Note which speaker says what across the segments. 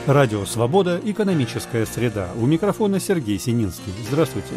Speaker 1: Радио «Свобода». Экономическая среда. У микрофона Сергей Сининский. Здравствуйте.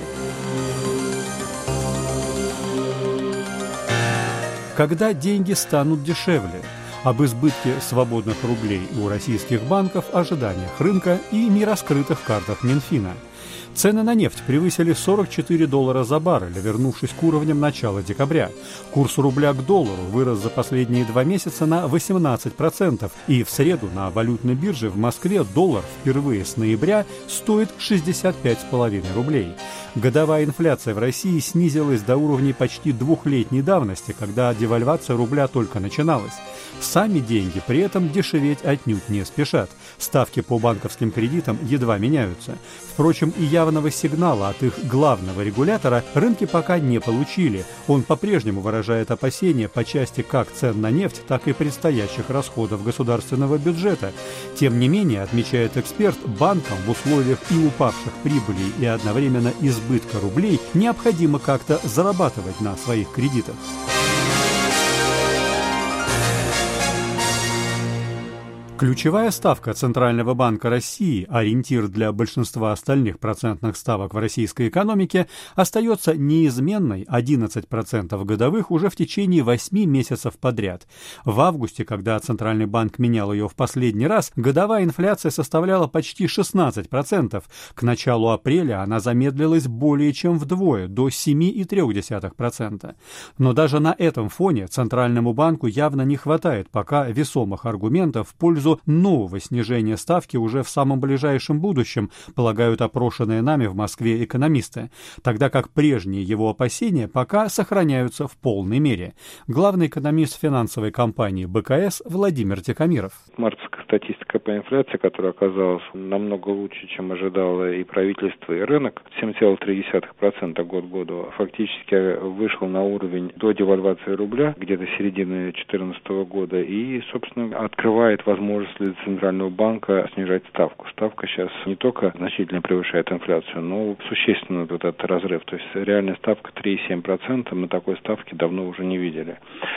Speaker 1: Когда деньги станут дешевле? Об избытке свободных рублей у российских банков, ожиданиях рынка и нераскрытых картах Минфина. Цены на нефть превысили $44 за баррель, вернувшись к уровням начала декабря. Курс рубля к доллару вырос за последние 2 месяца на 18%, и в среду на валютной бирже в Москве доллар впервые с ноября стоит 65,5 рублей. Годовая инфляция в России снизилась до уровней почти 2-летней давности, когда девальвация рубля только начиналась. Сами деньги при этом дешеветь отнюдь не спешат. Ставки по банковским кредитам едва меняются. Впрочем, и явного сигнала от их главного регулятора рынки пока не получили. Он по-прежнему выражает опасения по части как цен на нефть, так и предстоящих расходов государственного бюджета. Тем не менее, отмечает эксперт, банкам в условиях и упавших прибылей, и одновременно избытка рублей необходимо как-то зарабатывать на своих кредитах. Ключевая ставка Центрального банка России, ориентир для большинства остальных процентных ставок в российской экономике, остается неизменной 11% годовых уже в течение 8 месяцев подряд. В августе, когда Центральный банк менял ее в последний раз, годовая инфляция составляла почти 16%. К началу апреля она замедлилась более чем вдвое, до 7,3%. Но даже на этом фоне Центральному банку явно не хватает пока весомых аргументов в пользу нового снижения ставки уже в самом ближайшем будущем, полагают опрошенные нами в Москве экономисты, тогда как прежние его опасения пока сохраняются в полной мере. Главный экономист финансовой компании БКС Владимир Тихомиров.
Speaker 2: Мартовская статистика по инфляции, которая оказалась намного лучше, чем ожидало и правительство, и рынок, 7,3% год к году, фактически вышел на уровень до девальвации рубля, где-то середины 2014 года, и, собственно, открывает возможность для Центрального банка снижать ставку. Ставка сейчас не только значительно превышает инфляцию, но существенно вот этот разрыв. То есть реальная ставка 3,7%, мы такой ставки давно уже не видели.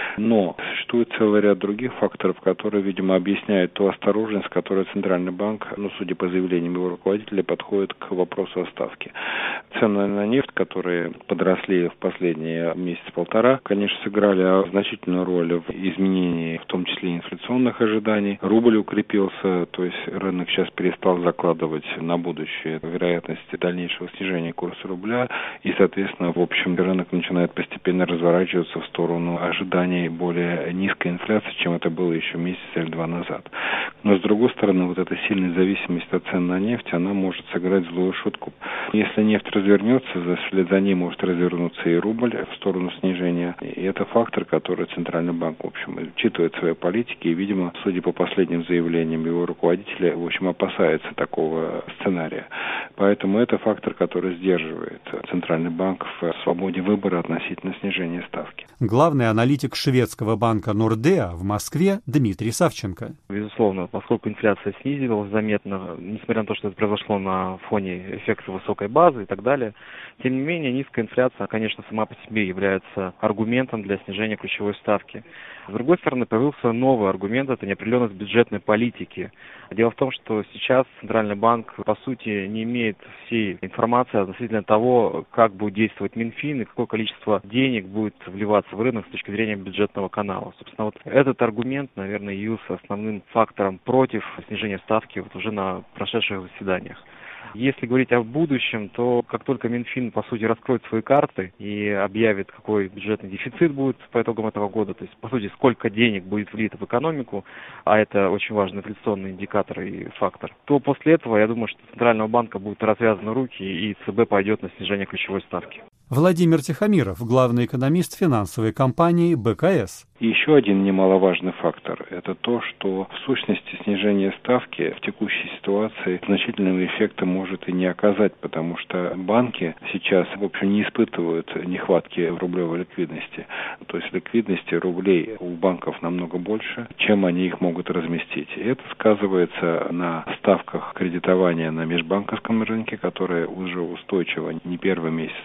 Speaker 2: Но существует целый ряд других факторов, которые, видимо, объясняют ту осторожность, с которой Центральный банк, судя по заявлениям его руководителя, подходит к вопросу о ставке. Цены на нефть, которые подросли в последние месяц-полтора, конечно, сыграли значительную роль в изменении, в том числе инфляционных ожиданий. Рубль укрепился, то есть рынок сейчас перестал закладывать на будущее вероятность дальнейшего снижения курса рубля, и, соответственно, в общем, рынок начинает постепенно разворачиваться в сторону ожиданий более низкой инфляции, чем это было еще месяц или 2 назад. Но, с другой стороны, вот эта сильная зависимость от цен на нефть, она может сыграть злую шутку. Если нефть развернется, вслед за ней может развернуться и рубль в сторону снижения. И это фактор, который Центральный банк, в общем, учитывает в своей политике, и, видимо, судя по последним заявлениям его руководителя, в общем, опасается такого сценария. Поэтому это фактор, который сдерживает Центральный банк в свободе выбора относительно снижения ставки.
Speaker 1: Главный аналитик шведского банка Нордеа в Москве Дмитрий Савченко.
Speaker 3: Безусловно, поскольку инфляция снизилась заметно, несмотря на то, что это произошло на фоне эффекта высокой базы и так далее, тем не менее, низкая инфляция, конечно, сама по себе является аргументом для снижения ключевой ставки. С другой стороны, появился новый аргумент – это неопределенность бюджетной политики. Дело в том, что сейчас Центральный банк, по сути, не имеет всей информации относительно того, как будет действовать Минфин и какое количество денег будет вливаться в рынок с точки зрения бюджетного канала. Собственно, вот этот аргумент, наверное, явился основным фактором против снижения ставки вот уже на прошедших заседаниях. Если говорить о будущем, то как только Минфин, по сути, раскроет свои карты и объявит, какой бюджетный дефицит будет по итогам этого года, то есть, по сути, сколько денег будет влито в экономику, а это очень важный инфляционный индикатор и фактор, то после этого, я думаю, что у Центрального банка будут развязаны руки и ЦБ пойдет на снижение ключевой ставки.
Speaker 1: Владимир Тихомиров, главный экономист финансовой компании БКС.
Speaker 2: И еще один немаловажный фактор – это то, что в сущности снижение ставки в текущей ситуации значительного эффекта может и не оказать, потому что банки сейчас, в общем, не испытывают нехватки в рублевой ликвидности. То есть ликвидности рублей у банков намного больше, чем они их могут разместить. И это сказывается на ставках кредитования на межбанковском рынке, которые уже устойчиво не первый месяц находятся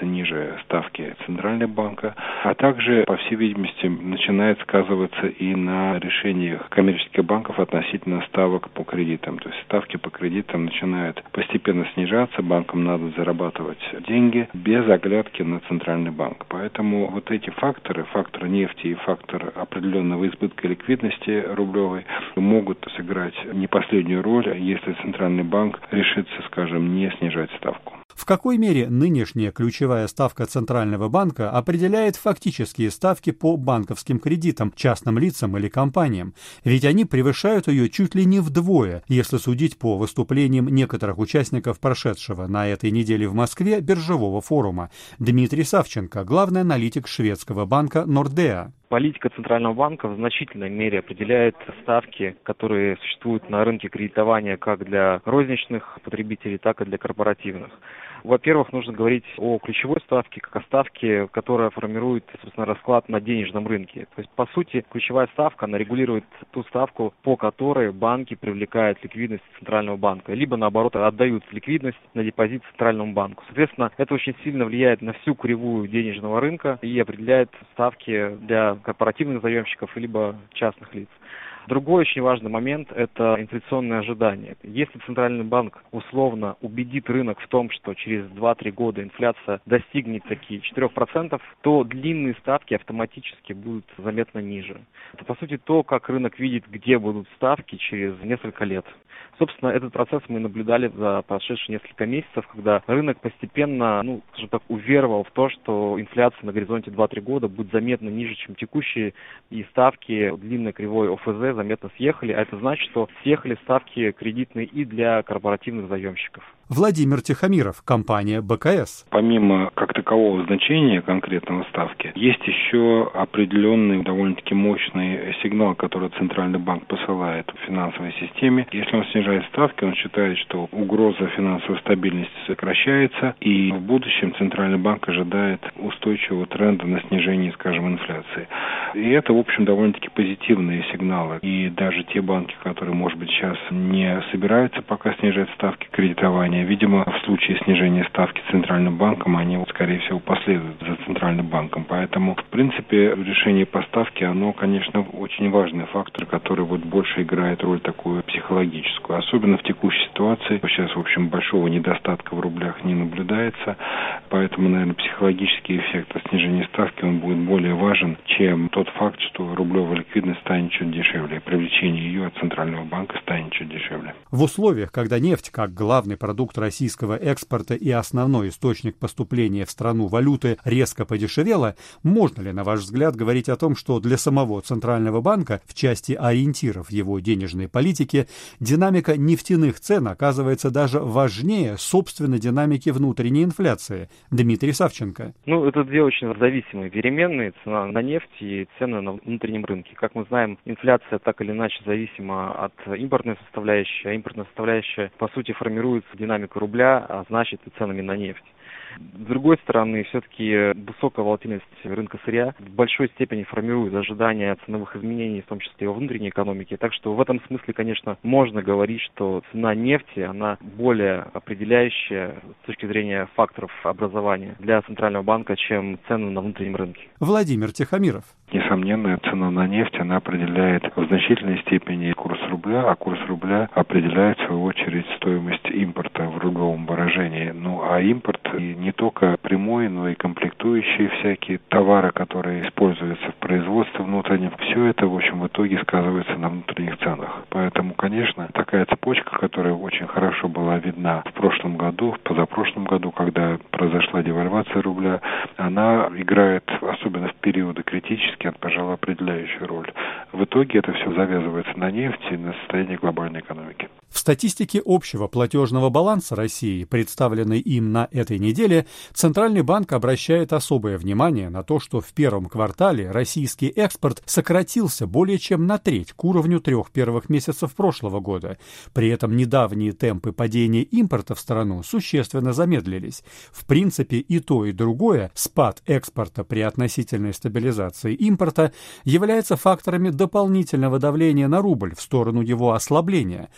Speaker 2: становится ниже ставки Центрального банка, а также, по всей видимости, начинает сказываться и на решениях коммерческих банков относительно ставок по кредитам. То есть ставки по кредитам начинают постепенно снижаться, банкам надо зарабатывать деньги без оглядки на Центральный банк. Поэтому вот эти факторы, фактор нефти и фактор определенного избытка ликвидности рублевой, могут сыграть не последнюю роль, если Центральный банк решится, скажем, не снижать ставку.
Speaker 1: В какой мере нынешняя ключевая ставка Центрального банка определяет фактические ставки по банковским кредитам, частным лицам или компаниям? Ведь они превышают ее чуть ли не вдвое, если судить по выступлениям некоторых участников прошедшего на этой неделе в Москве биржевого форума. Дмитрий Савченко, главный аналитик шведского банка Nordea.
Speaker 3: Политика Центрального банка в значительной мере определяет ставки, которые существуют на рынке кредитования как для розничных потребителей, так и для корпоративных. Во-первых, нужно говорить о ключевой ставке, как о ставке, которая формирует, собственно, расклад на денежном рынке. То есть, по сути, ключевая ставка, она регулирует ту ставку, по которой банки привлекают ликвидность Центрального банка, либо, наоборот, отдают ликвидность на депозит Центральному банку. Соответственно, это очень сильно влияет на всю кривую денежного рынка и определяет ставки для корпоративных заемщиков либо частных лиц. Другой очень важный момент – это инфляционные ожидания. Если Центральный банк условно убедит рынок в том, что через 2-3 года инфляция достигнет таки 4%, то длинные ставки автоматически будут заметно ниже. Это, по сути, то, как рынок видит, где будут ставки через несколько лет. Собственно, этот процесс мы наблюдали за прошедшие несколько месяцев, когда рынок постепенно, скажем так, уверовал в то, что инфляция на горизонте 2-3 года будет заметно ниже, чем текущие, и ставки длинной кривой ОФЗ заметно съехали, а это значит, что съехали ставки кредитные и для корпоративных заемщиков.
Speaker 1: Владимир Тихомиров, компания БКС.
Speaker 2: Помимо как такового значения конкретного ставки, есть еще определенный довольно-таки мощный сигнал, который Центральный банк посылает в финансовой системе. Если он снижает ставки, он считает, что угроза финансовой стабильности сокращается, и в будущем Центральный банк ожидает устойчивого тренда на снижение, скажем, инфляции. И это, в общем, довольно-таки позитивные сигналы. И даже те банки, которые, может быть, сейчас не собираются пока снижать ставки кредитования, видимо, в случае снижения ставки Центральным банком, они, скорее всего, последуют за Центральным банком. Поэтому, в принципе, решение по ставке, оно, конечно, очень важный фактор, который больше играет роль такую психологическую. Особенно в текущей ситуации. Сейчас, в общем, большого недостатка в рублях не наблюдается. Поэтому, наверное, психологический эффект от снижения ставки, он будет более важен, чем тот факт, что рублевая ликвидность станет чуть дешевле. Привлечение ее от Центрального банка станет чуть дешевле.
Speaker 1: В условиях, когда нефть, как главный продукт российского экспорта и основной источник поступления в страну валюты, резко подешевела, можно ли, на ваш взгляд, говорить о том, что для самого Центрального банка в части ориентиров его денежной политики динамика нефтяных цен оказывается даже важнее собственной динамики внутренней инфляции? Дмитрий Савченко.
Speaker 3: Это две очень зависимые переменные: цена на нефть и цены на внутреннем рынке. Как мы знаем, инфляция так или иначе зависима от импортной составляющей, а импортная составляющая, по сути, формируется динамикой рубля, а значит и ценами на нефть. С другой стороны, все-таки высокая волатильность рынка сырья в большой степени формирует ожидания ценовых изменений, в том числе и во внутренней экономике. Так что в этом смысле, конечно, можно говорить, что цена нефти, она более определяющая с точки зрения факторов образования для Центрального банка, чем цены на внутреннем рынке.
Speaker 1: Владимир Тихомиров.
Speaker 2: Несомненно, цена на нефть, она определяет в значительной степени курс рубля, а курс рубля определяет, в свою очередь, стоимость импорта в рублевом выражении. А импорт не только прямой, но и комплектующие всякие товары, которые используются в производстве внутреннем, все это, в общем, в итоге сказывается на внутренних ценах. Поэтому, конечно, такая цепочка, которая очень хорошо была видна в прошлом году, в позапрошлом году, когда произошла девальвация рубля, она играет, особенно в периоды критические, пожалуй, определяющую роль. В итоге это все завязывается на нефти и на состояние глобальной экономики.
Speaker 1: В статистике общего платежного баланса России, представленной им на этой неделе, Центральный банк обращает особое внимание на то, что в первом квартале российский экспорт сократился более чем на треть к уровню 3 первых месяцев прошлого года. При этом недавние темпы падения импорта в страну существенно замедлились. В принципе, и то, и другое, спад экспорта при относительной стабилизации импорта, является факторами дополнительного давления на рубль в сторону его ослабления. Но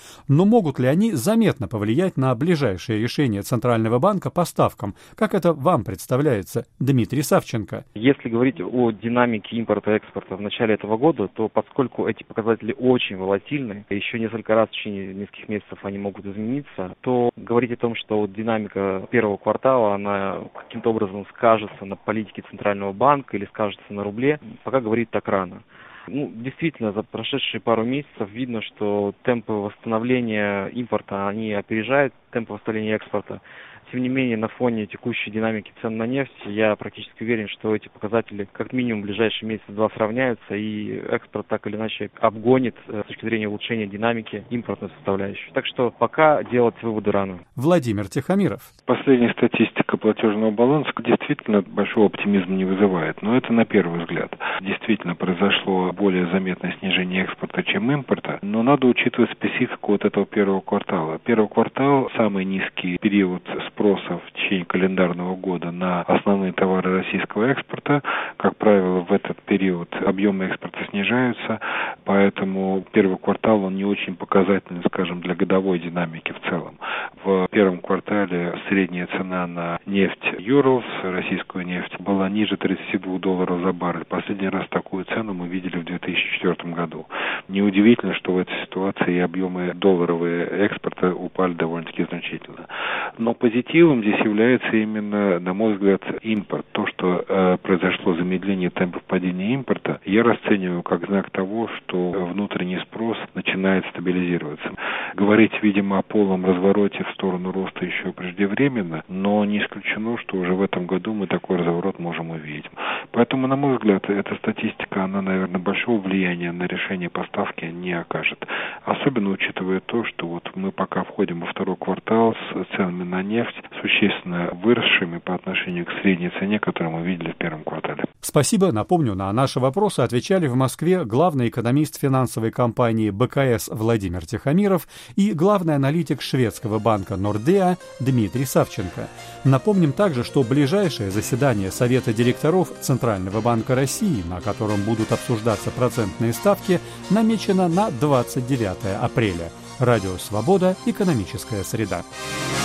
Speaker 1: но могут ли они заметно повлиять на ближайшее решение Центрального банка по ставкам? Как это вам представляется, Дмитрий Савченко?
Speaker 3: Если говорить о динамике импорта-экспорта в начале этого года, то поскольку эти показатели очень волатильны, еще несколько раз в течение нескольких месяцев они могут измениться, то говорить о том, что динамика первого квартала, она каким-то образом скажется на политике Центрального банка или скажется на рубле, пока говорить так рано. Действительно, за прошедшие пару месяцев видно, что темпы восстановления импорта, они опережают темпы восстановления экспорта. Тем не менее, на фоне текущей динамики цен на нефть, я практически уверен, что эти показатели как минимум в ближайшие месяца-два сравняются, и экспорт так или иначе обгонит с точки зрения улучшения динамики импортную составляющую. Так что пока делать выводы рано.
Speaker 1: Владимир Тихомиров.
Speaker 2: Последняя статистика платежного баланса действительно большого оптимизма не вызывает, но это на первый взгляд. Действительно произошло более заметное снижение экспорта, чем импорта, но надо учитывать специфику вот этого первого квартала. Первый квартал – самый низкий период спроса в течение календарного года на основные товары российского экспорта. Как правило, в этот период объемы экспорта снижаются, поэтому первый квартал он не очень показательный, скажем, для годовой динамики в целом. В первом квартале средняя цена на нефть Urals, российскую нефть, была ниже $32 за баррель. Последний раз такую цену мы видели в 2004 году. Неудивительно, что в этой ситуации объемы долларовые экспорта упали довольно-таки значительно. Но позитивом здесь является именно, на мой взгляд, импорт. То, что произошло замедление темпов падения импорта, я расцениваю как знак того, что внутренний спрос начинает стабилизироваться. Говорить, видимо, о полном развороте в сторону роста еще преждевременно, но не исключено, что уже в этом году мы такой разворот можем увидеть. Поэтому, на мой взгляд, эта статистика, она, наверное, большого влияния на решение поставки не окажет. Особенно учитывая то, что вот мы пока входим во второй квартал с ценами на нефть существенно выросшими по отношению к средней цене, которую мы видели в первом квартале.
Speaker 1: Спасибо. Напомню, на наши вопросы отвечали в Москве главный экономист финансовой компании БКС Владимир Тихомиров и главный аналитик шведского банка Nordea Дмитрий Савченко. Напомним также, что ближайшее заседание Совета директоров Центрального банка России, на котором будут обсуждаться процентные ставки, намечено на 29 апреля. Радио «Свобода. Экономическая среда».